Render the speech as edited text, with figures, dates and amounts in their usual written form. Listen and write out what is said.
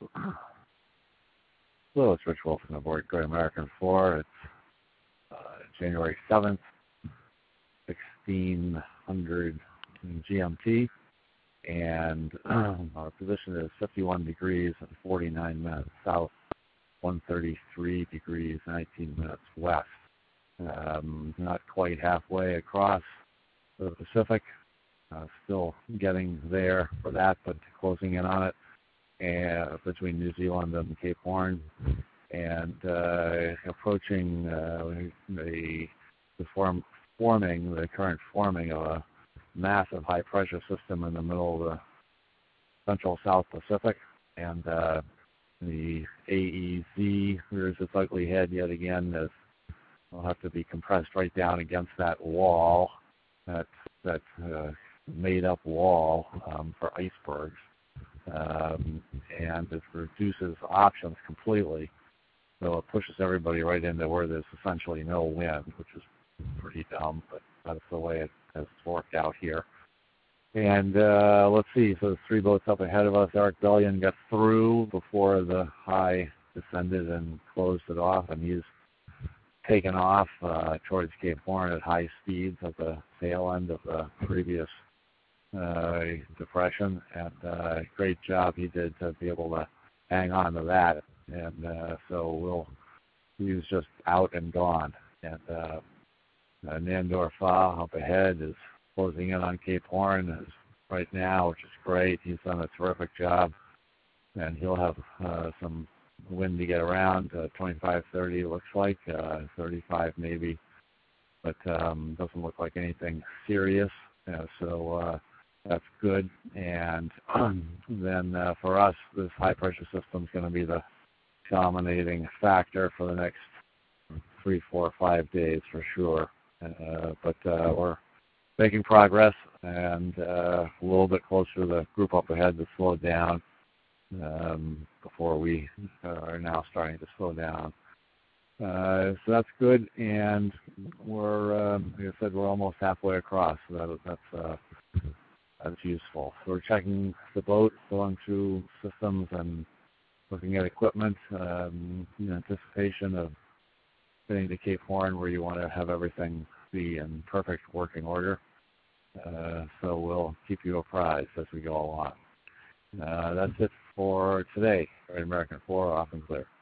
Hello, it's Rich Wilson aboard Great American 4. It's January 7th, 1600 GMT, and our position is 51 degrees and 49 minutes south, 133 degrees, 19 minutes west. Not quite halfway across the Pacific, still getting there for that, but closing in on it, and between New Zealand and Cape Horn, and approaching the current forming of a massive high pressure system in the middle of the central South Pacific, and the AEZ rears its ugly head yet again, as will have to be compressed right down against that wall, that made up wall for icebergs, and it reduces options completely. So it pushes everybody right into where there's essentially no wind, which is pretty dumb, but that's the way it has worked out here. And let's see, so there's 3 boats up ahead of us. Eric Bellion got through before the high descended and closed it off, and he's taken off towards Cape Horn at high speeds at the tail end of the previous depression, and great job he did to be able to hang on to that. And so he was just out and gone. And Nandor Fa up ahead is closing in on Cape Horn right now, which is great. He's done a terrific job, and he'll have some wind to get around, 25, 30 looks like, 35 maybe, but doesn't look like anything serious, so that's good. And then for us, this high pressure system is going to be the dominating factor for the next 3, 4, 5 days for sure, but we're making progress, and a little bit closer to the group up ahead to slow down before we are now starting to slow down. So that's good, and we're, like I said, we're almost halfway across, so that's useful. So we're checking the boat, going through systems and looking at equipment in anticipation of getting to Cape Horn, where you want to have everything be in perfect working order. So we'll keep you apprised as we go along. That's it for today. Great American 4, off and clear.